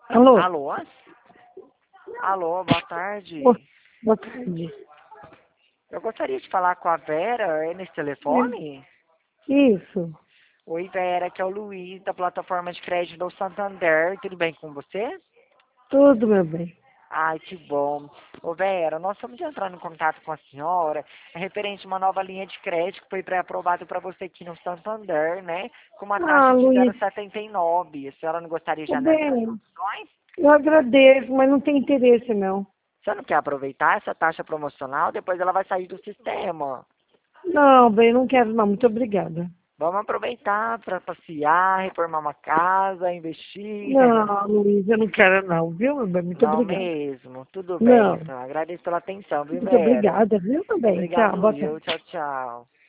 Alô? Alô? Alô, boa tarde. Ô, boa tarde. Eu gostaria de falar com a Vera, é nesse telefone? Isso, Oi, Vera, que é o Luiz, da plataforma de crédito do Santander. Tudo bem com você? tudo, meu bem. Ai, que bom. Ô, Vera, nós estamos entrando em contato com a senhora, referente a uma nova linha de crédito que foi pré-aprovada para você aqui no Santander, né? Com uma Ah, taxa de Luiz, 0,79. A senhora não gostaria de tudo analisar as bem. opções? Eu agradeço, mas não tem interesse, não. Você não quer aproveitar essa taxa promocional? Depois ela vai sair do sistema. Não, bem, não quero, não. Muito obrigada. Vamos aproveitar para passear, reformar uma casa, investir. Não, Luiz, eu não quero, não, viu, meu bem? Muito Não obrigada. mesmo. Tudo bem, Não, então. Agradeço pela atenção, viu, muito Vera? obrigada, viu, meu bem? Tchau, Obrigado, boa eu. tarde. Tchau, tchau.